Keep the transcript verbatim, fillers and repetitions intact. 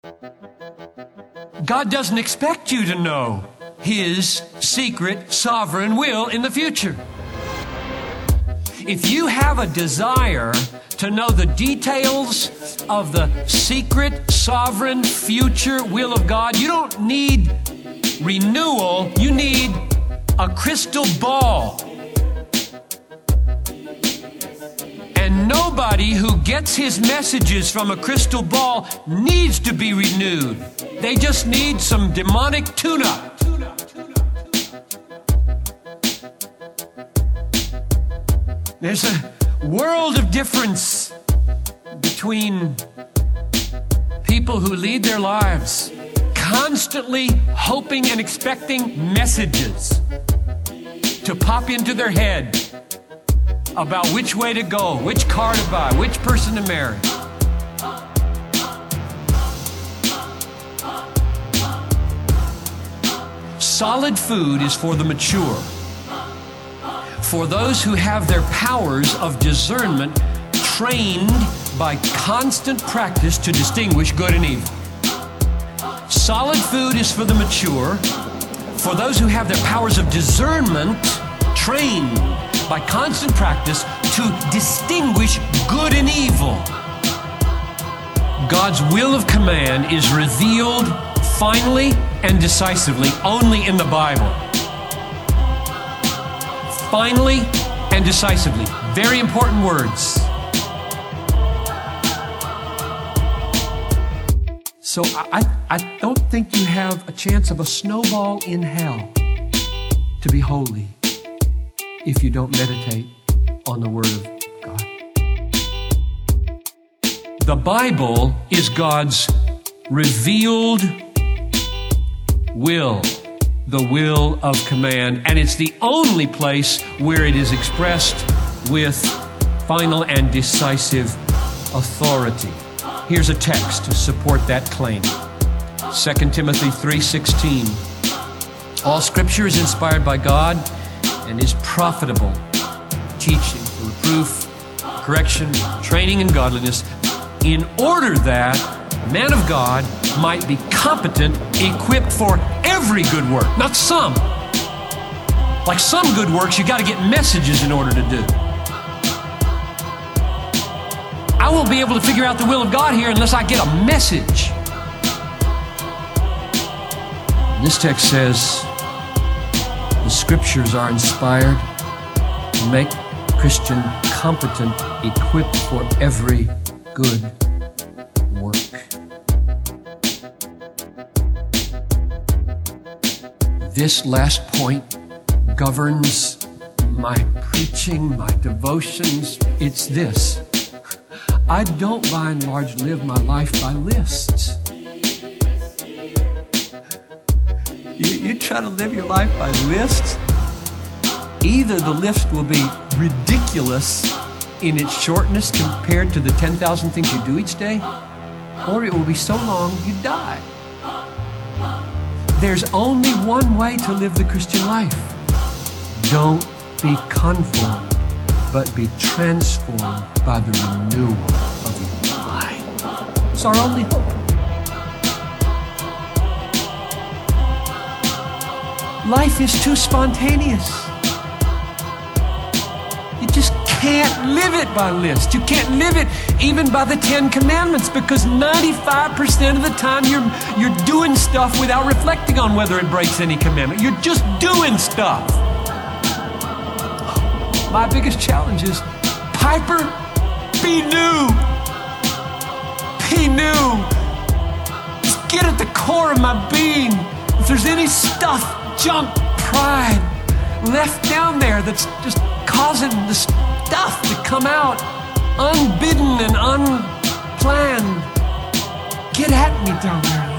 God doesn't expect you to know His secret, sovereign will in the future. If you have a desire to know the details of the secret, sovereign, future will of God, you don't need renewal, you need a crystal ball. And nobody who gets his messages from a crystal ball needs to be renewed. They just need some demonic tune-up. There's a world of difference between people who lead their lives constantly hoping and expecting messages to pop into their head about which way to go, which car to buy, which person to marry. Solid food is for the mature, for those who have their powers of discernment trained by constant practice to distinguish good and evil. Solid food is for the mature, for those who have their powers of discernment trained by constant practice to distinguish good and evil. God's will of command is revealed finally and decisively only in the Bible. Finally and decisively. Very important words. So I, I don't think you have a chance of a snowball in hell to be holy if you don't meditate on the Word of God. The Bible is God's revealed will, the will of command, and it's the only place where it is expressed with final and decisive authority. Here's a text to support that claim. Second Timothy three sixteen. All Scripture is inspired by God and is profitable, teaching, for reproof, correction, training in godliness, in order that a man of God might be competent, equipped for every good work, not some. Like some good works, you got to get messages in order to do. I won't be able to figure out the will of God here unless I get a message. This text says the Scriptures are inspired to make a Christian competent, equipped for every good work. This last point governs my preaching, my devotions. It's this. I don't, by and large, live my life by lists. You, you try to live your life by lists, either the list will be ridiculous in its shortness compared to the ten thousand things you do each day, or it will be so long you die. There's only one way to live the Christian life. Don't be conformed, but be transformed by the renewal of your mind. It's our only hope. Life is too spontaneous. You just can't live it by list. You can't live it even by the Ten Commandments, because ninety-five percent of the time you're, you're doing stuff without reflecting on whether it breaks any commandment. You're just doing stuff. My biggest challenge is, Piper, be new. Be new. Just get at the core of my being. If there's any stuff, junk, pride left down there that's just causing the stuff to come out unbidden and unplanned, get at me down there.